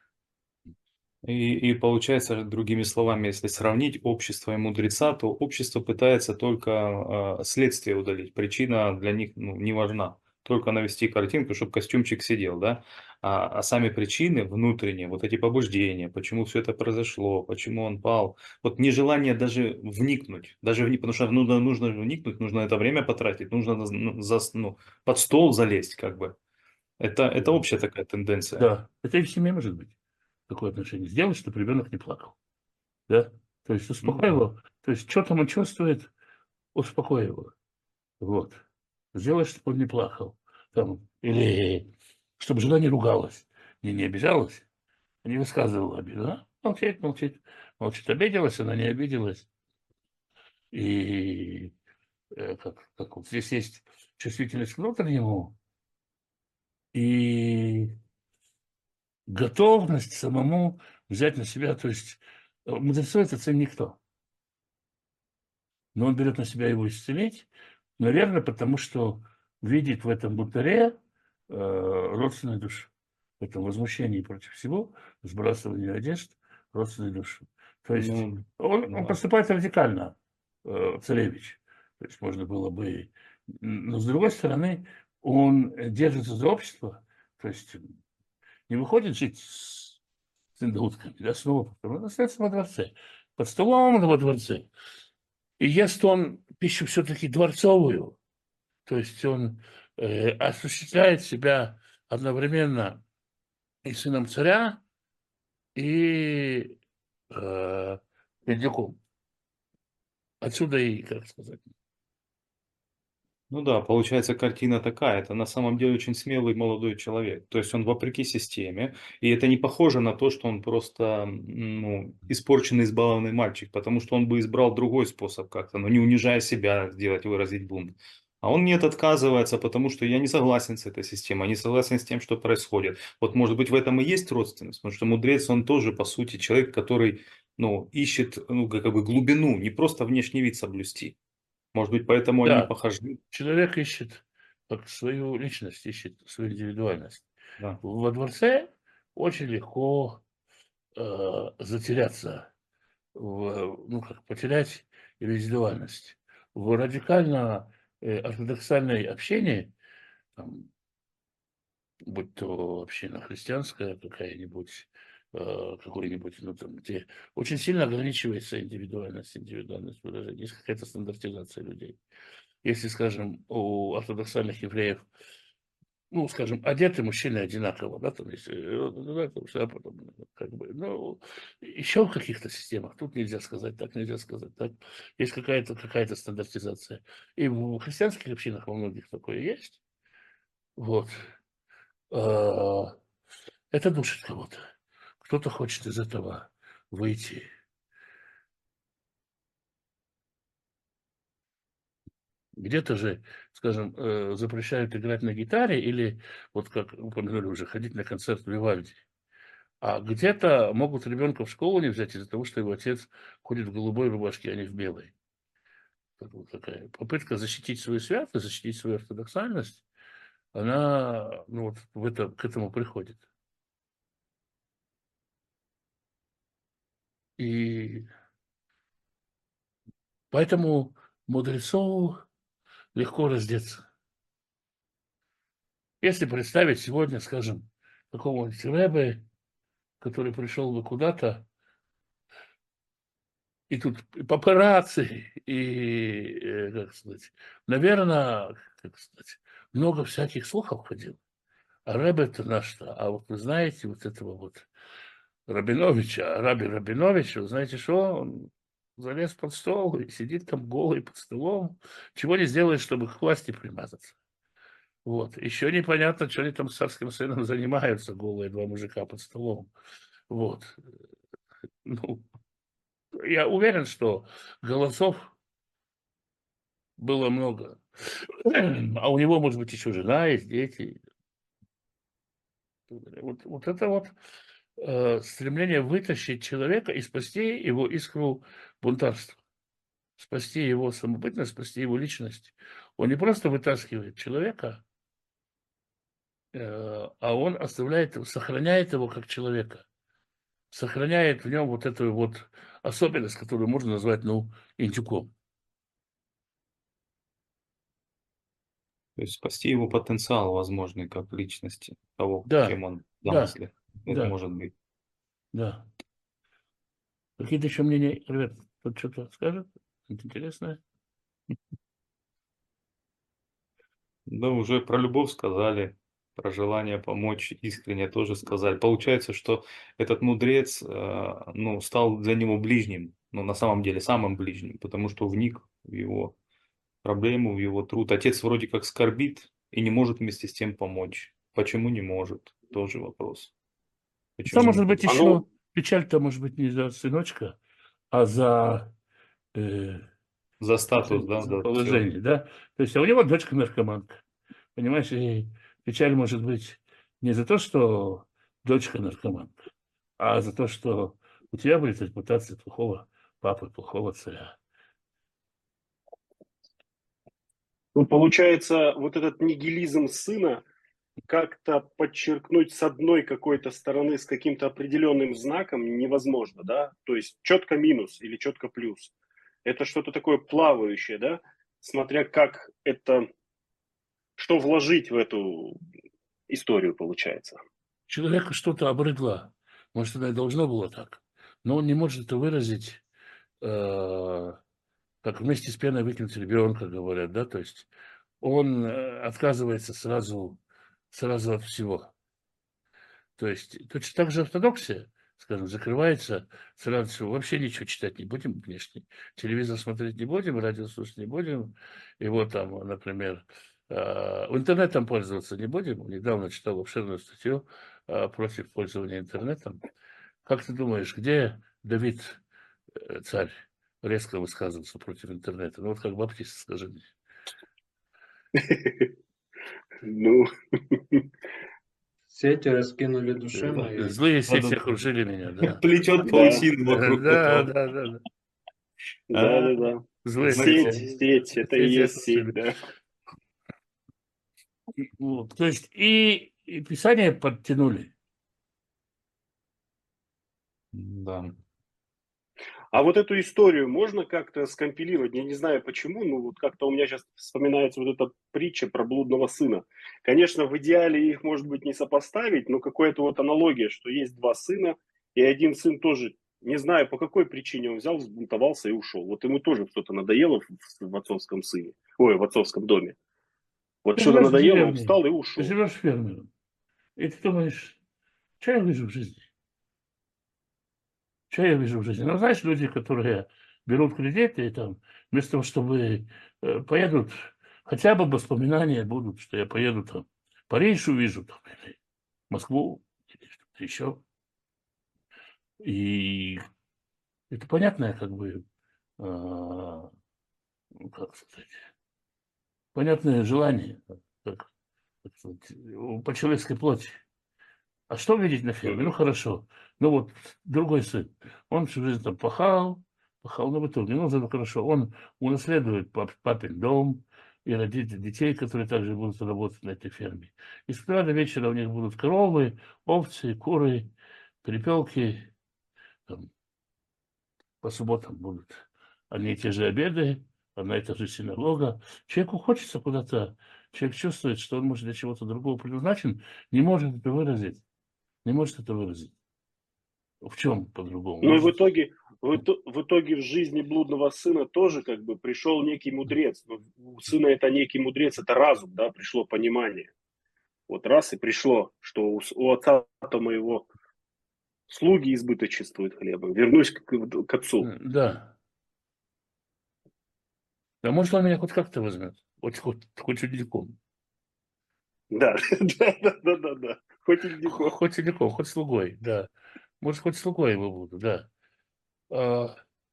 И, и получается, другими словами, если сравнить общество и мудреца, то общество пытается только э, следствие удалить. Причина для них ну, не важна. Только навести картинку, чтобы костюмчик сидел, да? А, а сами причины внутренние, вот эти побуждения, почему все это произошло, почему он пал, вот нежелание даже вникнуть, даже вник, потому что нужно, нужно вникнуть, нужно это время потратить, нужно ну, за, ну, под стол залезть, как бы. Это, это общая такая тенденция. Да, это и в семье может быть такое отношение. Сделать, чтобы ребенок не плакал. Да? То есть Ну, успокой его. То есть что там он чувствует, успокой его. Вот. Сделай, чтобы он не плакал. Там, или чтобы жена не ругалась, не, не обижалась, не высказывала обиду. Да? Молчит, молчит. Молчит. Обиделась, она не обиделась. И э, как, как вот здесь есть чувствительность к внутреннему и готовность самому взять на себя. То есть э, мудрецу это цель никто. Но он берет на себя его исцелить, наверное, потому что видит в этом бунтаре э, родственную душу. В этом возмущении против всего, сбрасывании одежд, родственную душу. То есть ну, он, он да. поступает радикально, э, царевич. То есть можно было бы... Но с другой стороны, он держится за общество, то есть не выходит жить с индутками, да, снова, он остается во дворце, под столом во дворце. И ест он пищу все-таки дворцовую, то есть он э, осуществляет себя одновременно и сыном царя, и э, индюком. Отсюда и, как сказать, Ну да, получается картина такая. Это на самом деле очень смелый молодой человек. То есть он вопреки системе. И это не похоже на то, что он просто м, ну, испорченный, избалованный мальчик. Потому что он бы избрал другой способ как-то, но не унижая себя, сделать, выразить бунт. А он нет, отказывается, потому что я не согласен с этой системой, не согласен с тем, что происходит. Вот может быть в этом и есть родственность. Потому что мудрец, он тоже по сути человек, который ну, ищет ну, как бы глубину, не просто внешний вид соблюсти. Может быть, поэтому они да, похожи. человек ищет как свою личность, ищет свою индивидуальность. Да. Во дворце очень легко э, затеряться, в, ну, как потерять индивидуальность. В радикально э, ортодоксальной общении, там, будь то община христианская какая-нибудь, э, какой-нибудь, ну, там, где очень сильно ограничивается индивидуальность, индивидуальность выражения. Есть какая-то стандартизация людей. Если, скажем, у ортодоксальных евреев, ну, скажем, одеты мужчины одинаково, да, там есть, э, да, там, всё, потом, как бы, ну, еще в каких-то системах, тут нельзя сказать так, нельзя сказать так, есть какая-то какая-то стандартизация. И в христианских общинах во многих такое есть, вот. А, Это душит кого-то. Кто-то хочет из этого выйти. Где-то же, скажем, э, запрещают играть на гитаре или, вот как упомянули уже, ходить на концерт Вивальди. А где-то могут ребенка в школу не взять из-за того, что его отец ходит в голубой рубашке, а не в белой. Это вот такая попытка защитить свою святость, защитить свою ортодоксальность, она, ну, вот в это, к этому приходит. И поэтому мудрецу легко раздеться. Если представить сегодня, скажем, какого-нибудь рэбе, который пришел бы куда-то, и тут и папарацци, и, э, как сказать, наверное, как сказать, много всяких слухов ходило. А рэбе-то наш-то, а вот вы знаете вот этого вот Рабиновича, Раби Рабиновича, вы знаете что, он залез под стол и сидит там голый под столом, чего не сделает, чтобы к власти примазаться. Вот. Еще непонятно, что они там с царским сыном занимаются, голые два мужика под столом. Вот. Ну, я уверен, что голосов было много. А у него, может быть, еще жена есть, дети. Вот, вот это вот э, стремление вытащить человека и спасти его искру бунтарства, спасти его самобытность, спасти его личность. Он не просто вытаскивает человека, э, а он оставляет, его, сохраняет его как человека, сохраняет в нем вот эту вот особенность, которую можно назвать, ну, индюком. То есть спасти его потенциал возможный как личности, того, Да, кем он в да, замысле. Это да, может быть. да. Какие-то еще мнения, ребят, тут что-то скажет? Это интересное? Да, уже про любовь сказали, про желание помочь искренне тоже сказали. Получается, что этот мудрец, э, ну, стал для него ближним, но на самом деле самым ближним, потому что вник в его проблему, в его труд. Отец вроде как скорбит и не может вместе с тем помочь. Почему не может? Тоже вопрос. Там, Почему не может быть, хочет? А еще ну, печаль-то, может быть, не за сыночка, а за, э, За статус, за да, за да, все. положение, да? То есть, а у него дочка наркоманка, понимаешь, и печаль может быть не за то, что дочка наркоманка, а за то, что у тебя будет репутация плохого папы, плохого царя. ну, получается, вот этот нигилизм сына как-то подчеркнуть с одной какой-то стороны с каким-то определенным знаком невозможно, да? То есть четко минус или четко плюс. Это что-то такое плавающее, да? Смотря как это, что вложить в эту историю, получается. Человеку что-то обрыдло, может, это и должно было так, но он не может это выразить, э, как вместе с пеной выкинуть ребенка, говорят, да, то есть он э, отказывается сразу, сразу от всего. То есть точно так же ортодоксия, скажем, закрывается сразу всего. Вообще ничего читать не будем внешне. Телевизор смотреть не будем, радио слушать не будем. И вот там, например, э, интернетом пользоваться не будем. Недавно читал обширную статью э, против пользования интернетом. Как ты думаешь, где Давид, э, царь, резко высказывался против интернета? Ну вот как баптист, скажи мне. Ну, сети раскинули души мои. Злые сети Да-да-да. окружили меня, да. Плетет Да, паутину вокруг Да, этого. да, да, да. А, да, да, да. Злые Сеть, сети. сеть, это и Сети есть сеть, окружили. да. Вот, то есть и и Писание подтянули. Да. А вот эту историю можно как-то скомпилировать? Я не знаю почему, но вот как-то у меня сейчас вспоминается вот эта притча про блудного сына. Конечно, в идеале их, может быть, не сопоставить, но какая-то вот аналогия, что есть два сына, и один сын тоже, не знаю, по какой причине он взял, взбунтовался и ушел. Вот ему тоже что-то надоело в, в отцовском сыне, ой, в отцовском доме. Вот Ты что-то живешь в надоело, он деревне, встал и ты ушел. живешь фермером, и ты думаешь, что я вижу в жизни? Что я вижу в жизни? Ну, знаешь, люди, которые берут кредиты и там, вместо того, чтобы э, поедут, хотя бы воспоминания будут, что я поеду там, Париж увижу, там, или Москву, или что-то еще. И это понятное, как бы, а, ну, как сказать, понятное желание, как, как сказать, у- по человеческой плоти. А что видеть на ферме? Ну, Мгм. хорошо. Ну, вот другой сын. Он всю жизнь там пахал, пахал, но в итоге, ну, зато хорошо. Он унаследует пап, папин дом и родит детей, которые также будут работать на этой ферме. И с утра до вечера у них будут коровы, овцы, куры, перепелки. Там, по субботам будут одни и те же обеды, одна и та же синагога. Человеку хочется куда-то, человек чувствует, что он может для чего-то другого предназначен, не может это выразить. Не может это выразить. В чем по-другому? Ну и в Может, итоге, в, ито- в итоге в жизни блудного сына тоже как бы пришел некий мудрец. Но у сына это некий мудрец, это разум, да, пришло понимание. Вот раз и пришло, что у, с- у отца-то моего слуги избыточествуют хлебом. Вернусь к, к отцу. э, да. Да может, он меня хоть как-то возьмет. Хоть, хоть, хоть удильком. Да, да, да, да, да, да. Хоть и диком. Хоть удильком, хоть слугой, да. Может, хоть слугой его буду, да. А,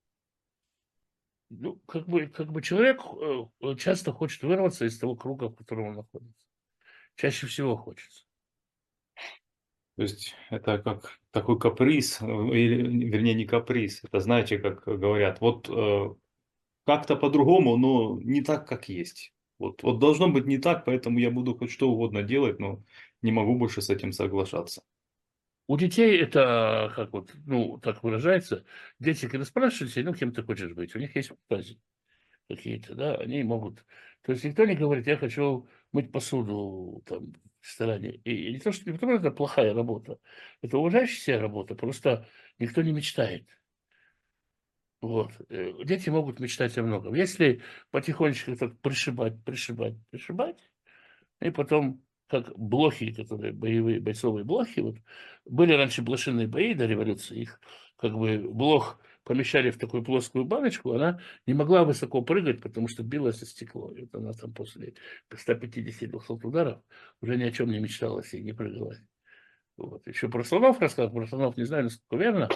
ну, как бы, как бы человек э, часто хочет вырваться из того круга, в котором он находится. Чаще всего хочется. То есть это как такой каприз, э, или, вернее, не каприз. Это, знаете, как говорят, вот э, как-то по-другому, но не так, как есть. Вот, вот должно быть не так, поэтому я буду хоть что угодно делать, но не могу больше с этим соглашаться. У детей это, как вот, ну, так выражается, дети, когда спрашиваете, ну, кем ты хочешь быть, у них есть фантазии какие-то, да, они могут. То есть никто не говорит, я хочу мыть посуду там, в ресторане. И не то, что, не потому, что это плохая работа, это уважающаяся работа, просто никто не мечтает. Вот. Э, Дети могут мечтать о многом. Если потихонечку так пришибать, пришибать, пришибать, и потом, как блохи, которые боевые, бойцовые блохи, вот, были раньше блошиные бои до революции, их как бы блох помещали в такую плоскую баночку, она не могла высоко прыгать, потому что билась о стекло. И вот она там после ста пятидесяти двухсот ударов уже ни о чем не мечтала и не прыгала. Вот. Еще про слонов рассказал, про слонов не знаю, насколько верно,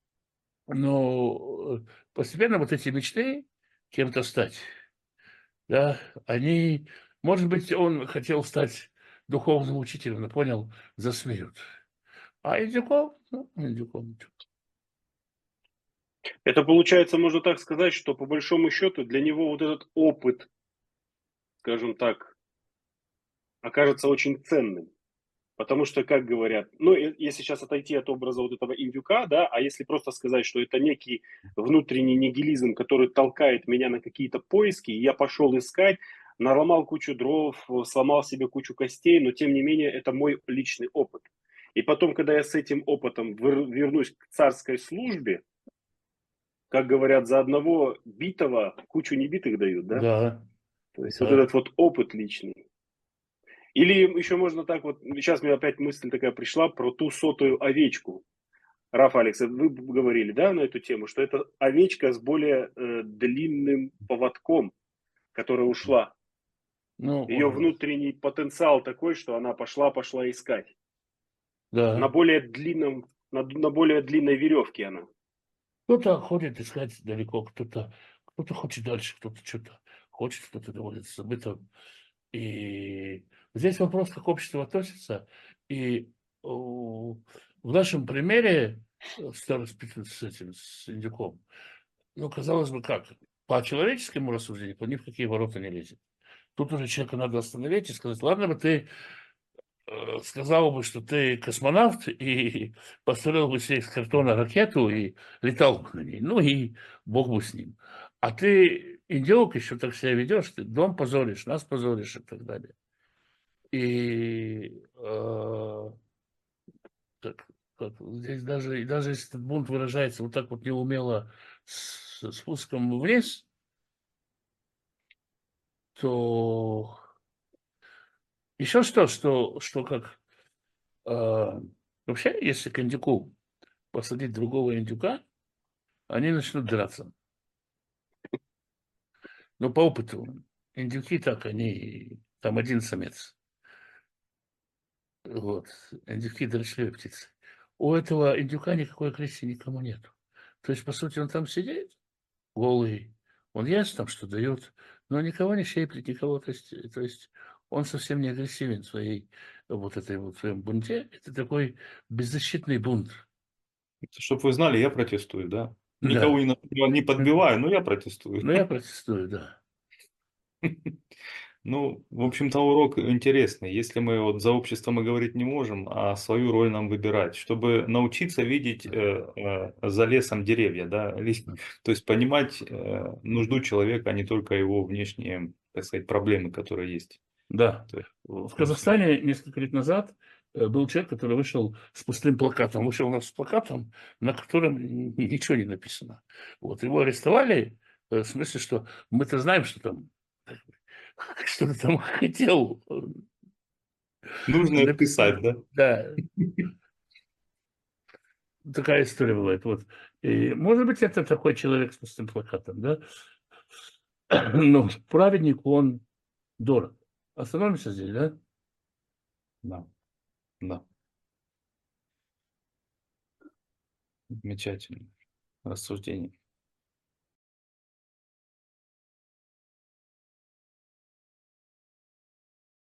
но э, постепенно вот эти мечты кем-то стать, да, они, может быть, он хотел стать духовным учителем, но понял, засмеют. А Индюков, ну, Индюков, ничего. Это получается, можно так сказать, что по большому счету для него вот этот опыт, скажем так, окажется очень ценным. Потому что, как говорят, ну, э, если сейчас отойти от образа вот этого индюка, да, а если просто сказать, что это некий внутренний нигилизм, который толкает меня на какие-то поиски, и я пошел искать, наломал кучу дров, сломал себе кучу костей, но тем не менее это мой личный опыт. И потом, когда я с этим опытом вер- вернусь к царской службе, как говорят, за одного битого кучу небитых дают, да? Да, То есть вот да. этот вот опыт личный. Или еще можно так вот, сейчас мне опять мысль такая пришла про ту сотую овечку. Раф Алекс, вы говорили, да, на эту тему, что это овечка с более э, длинным поводком, которая ушла. Ее Ну, внутренний потенциал такой, что она пошла, пошла искать. На да. более длинном, на, на более длинной веревке она. Кто-то ходит искать далеко, кто-то кто хочет дальше, кто-то что-то хочет, кто-то доводится забытым. И здесь вопрос, как общество относится. И о, в нашем примере э, старый спец- с этим, с индюком, ну, казалось бы, как, по человеческому рассуждению, то ни в какие ворота не лезет. Тут уже человека надо остановить и сказать, ладно бы ты э, сказал бы, что ты космонавт и построил бы себе из картона ракету и летал бы на ней. Ну и бог бы с ним. А ты, индиок, еще так себя ведешь, ты дом позоришь, нас позоришь и так далее. И э, как, как, здесь даже, и даже если этот бунт выражается вот так вот неумело с спуском вниз, то еще что, что, что как э, вообще, если к индюку посадить другого индюка, они начнут драться. Но по опыту индюки так, они там один самец. Вот. Индюки дрочливые птицы. У этого индюка никакой агрессии никому нет. То есть, по сути, он там сидит, голый, он ест там, что дает, но никого не щиплет, никого, то есть, то есть он совсем не агрессивен в своей вот этой вот своем бунте. Это такой беззащитный бунт. Чтобы вы знали, я протестую, да. Да. Никого не, на- не подбиваю, но я протестую. Но я протестую, да. Ну, в общем-то, урок интересный. Если мы вот за общество мы говорить не можем, а свою роль нам выбирать, чтобы научиться видеть э, э, за лесом деревья, да, лис- то есть понимать э, нужду человека, а не только его внешние, так сказать, проблемы, которые есть. Да. То есть, В ну, Казахстане несколько лет назад э, был человек, который вышел с пустым плакатом. Вышел у нас с плакатом, на котором н- ничего не написано. Вот. Его арестовали, э, в смысле, что мы-то знаем, что там что ты там хотел э, нужно их написать. писать, да? Да, такая история бывает. Вот. И, может быть, это такой человек с пустым плакатом, да? Но праведнику он дорог. Остановимся здесь, да? Да, да. Замечательно. Рассуждение.